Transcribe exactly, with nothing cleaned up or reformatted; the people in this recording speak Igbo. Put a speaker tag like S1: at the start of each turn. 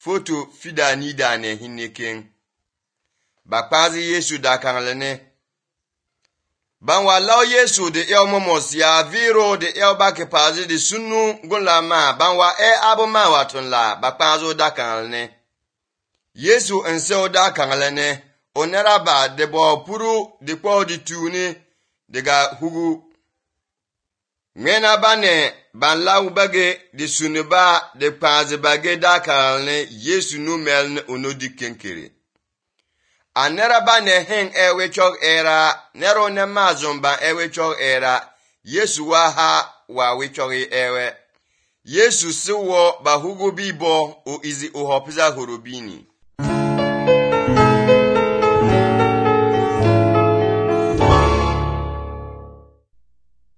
S1: foto fidani dane hinneken. Bakpazi Yesu dakanglene. Ban wa Yesu de el momos ya viro de el bakepazi de sunu gunlama ban wa e abuma watun la bakpazo dakanglene. Yesu ense dakanglene oneraba de bo puru de kwa di tuni dega hugu. Mena bane ban lau bage de sunuba de pazi bage dakanglene Yesu nu melne onodi kenkere. Anera bane hen ewe chok era, nero ne mazumba ewe chok era, Yesu wa ha wa we chok ewe. Yesu siwo ba hugo bibo o izi o hopiza horobini.